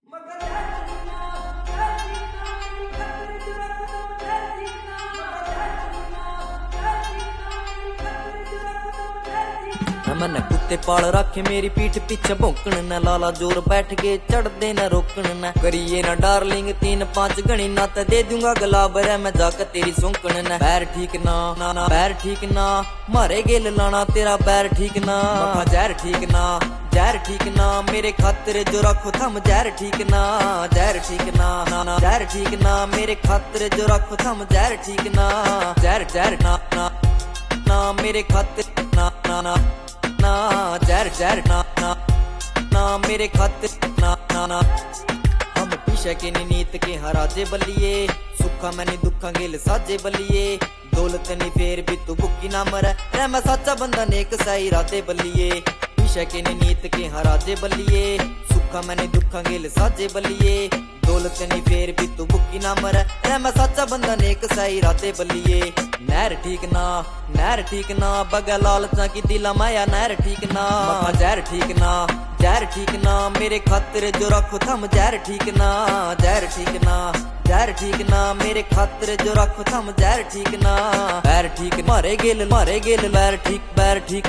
मन कुत्ते पाल रखे मेरी पीठ पीछे भौंकण न लाला जोर बैठ के चढ़दे न रोकण न करिए ना डार्लिंग 3-5 गणी ना ते दे दूंगा गुलाब रे मैं जाकर तेरी सौंकण न पैर ठीक ना ना ना पैर ठीक ना मारे गेल लाना तेरा पैर ठीक ना जहर ठीक ना जहर ठीक ना मेरे खातिर जो रखो थम जहर ठीक ना जहर ठीक ना ना ना जहर ठीक ना मेरे खातिर जो रखो थम जहर ठीक ना जहर जहर ना ना ना मेरे खातिर ना ना ना ना जहर जहर ना ना ना मेरे खातिर ना ना ना हम पीछे के नीत के हराजे बलिए सुखा मैंने दुखा गेल साजे बलिए दौलत नहीं फेर भी तू बुकी ना मर रे मैं सच्चा बंदा नेक सही राते बलिए पीछे के नीत के हराजे बलिए सुखा मैंने दुखा गेल साजे बलिए दौलत नहीं फेर भी तू बुकी ना मर रे मैं सच्चा बंदा नेक सही राते बलिए नहर ठीक ना बगा लालचा की दिला माया नहर ठीक ना जहर ठीक ना मेरे खातिर जो रखो थम जहर ठीक ना जहर ठीक ना मेरे खातिर जो रखो थम जहर ठीक ना पैर ठीक मारे गेल पैर ठीक पैर ठीक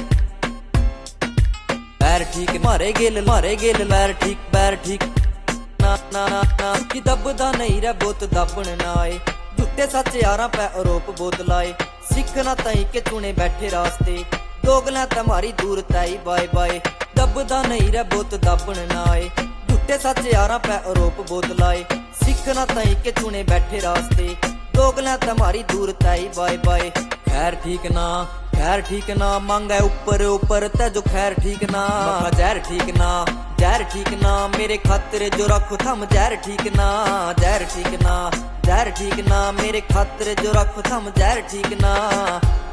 मारे गेल पैर ठीक ना ना ना ना कि दबदा नहीं रे बोत दबन ना आए झूठे सच यारा पे आरोप बोत लाए सिखना तई के चुने बैठे रास्ते दोगला तुम्हारी दूर ताई बाय बाय दबदा नहीं रे बोत दबन ना आए झूठे सच यारा पे आरोप बोत लाए सिखना तई के चुने बैठे रास्ते दोगला तुम्हारी दूर ताई बाय बाय खैर ठीक ना मांगा ऊपर ऊपर ते जो खैर ठीक ना जहर ठीक ना मेरे खातिर जो रखो थम जहर ठीक ना जहर ठीक ना मेरे खातिर जो रखो थम जहर ठीक ना।